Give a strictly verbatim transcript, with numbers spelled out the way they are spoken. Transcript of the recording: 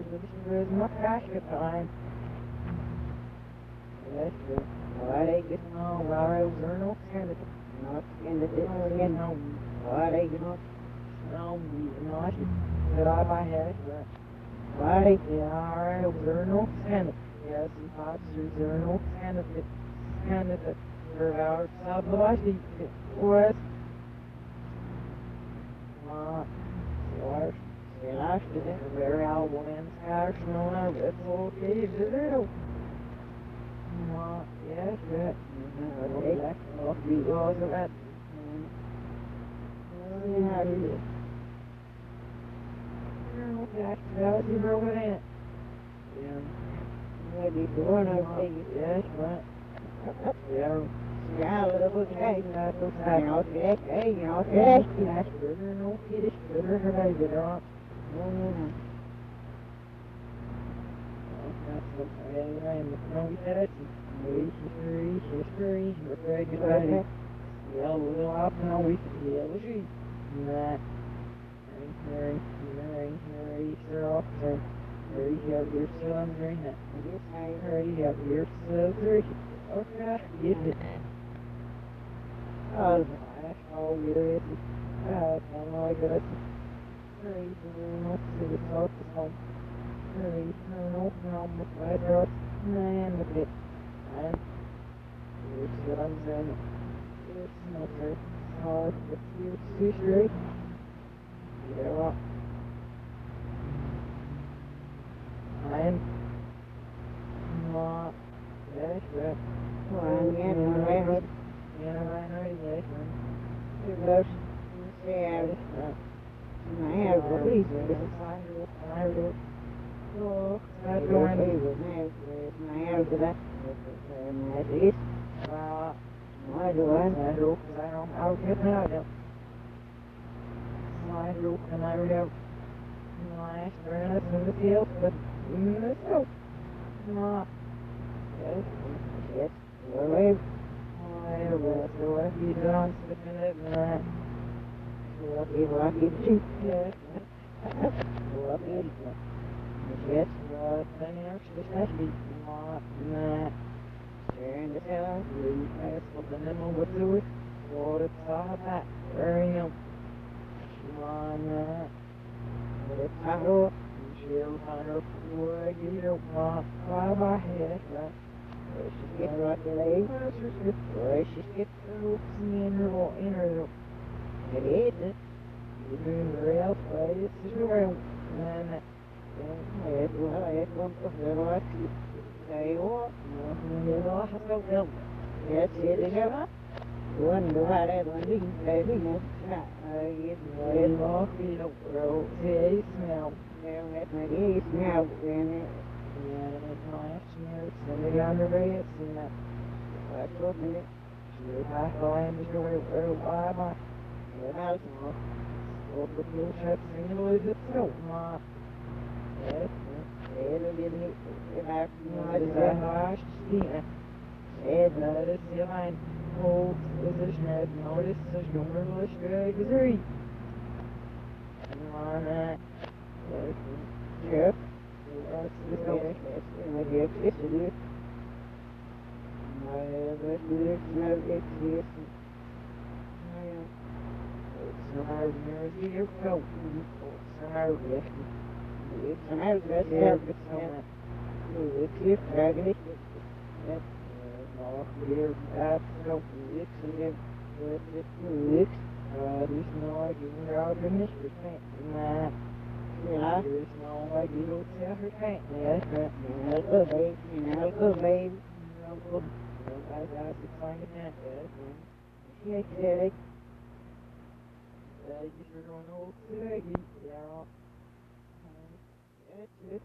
is my passion time. Yes, sir. Why they get no, why they no candidate. Not candidate, you know. Why they get no, no, not that I by head, but why they get alright, there no candidate. Yes, the officers are no candidate. Candidate for our subdivision was. Uh, George, and I should very out when cash no one it's okay to do. Uh, yes, that. Okay, that's all because of that. Yeah, you did. That's that you broke it in. Yeah. Maybe one of these, yes, but. Yeah. Ja, dat is okay. Dat is okay. Ja, oké, ja, oké. Ja, spurder, no, kid, spurder, right, you know. No, no, no. That's okay, right, no, we said it. Three, three, three, we're very good at it. Yeah, we'll up now, we can be able to. Nah. Very, very, very, sir, officer. Very, have your son, very net. Very, have your son, very. Okay, get it. Oh, that's all good. Uh, I'm all good. Very, no, to the top of home. Very, no, no, my God, man, with it. And here's what I'm saying. Here's no first. Oh, it's your sushi. Yeah, well. I'm not. That's right. Well, I'm getting ready. Yeah, I know this one. It goes. Yeah, this one. I have a reason. This is I do. I do. Oh, that's going to be with me. I have to that. And that is. Uh, I do. I do. Because I don't. I'll get me out of it. I do. And I do. I turn it in the field, but in the field. No. Yes. Yes. Wait. I will. So if you don't stick in it, then lucky, lucky cheap. Yes. Lucky. Yes. Uh, then actually, especially not that. Turn the tail. You pass something in over to it. What it's all about. Very up. On that. It's how she'll kind of you don't want by my head, right? She's getting right to the she's getting through in her in her it isn't. You're doing the real way, it's just real. And it well, it won't go there like you say what? You know, I don't know. Yes, it is ever. One do I have one thing, baby, no, I get red off, you know, bro, hey, smell. Yeah, that's my day, smell, and it, yeah, that's my smell, send it on the red, and that, I told me, she I find the joy, oh, why am I, and I was, oh, the blue shirt, sing the lose it, so, ma, yes, it'll be the, if I, I design, I should see it, and that is the line. Hold position as notice as numerous degree. And on that, chip, that's the best, and I get this to do. My other lyrics never exist. It's not near the felt. It's not rest. It's not rest. It's not. It's your dragon. That's off here, that's no weeks and then with it weeks. Uh, there's no idea where I'll be missed for paint. Nah. Yeah. There's no idea what's out her paint. Yeah, that's right. Yeah, that's good, babe. Yeah, that's good, babe. Real good. Everybody got to find a tent. Yeah, that's right. Yeah, today. Uh, you sure don't know today. Yeah. Um, yeah, it's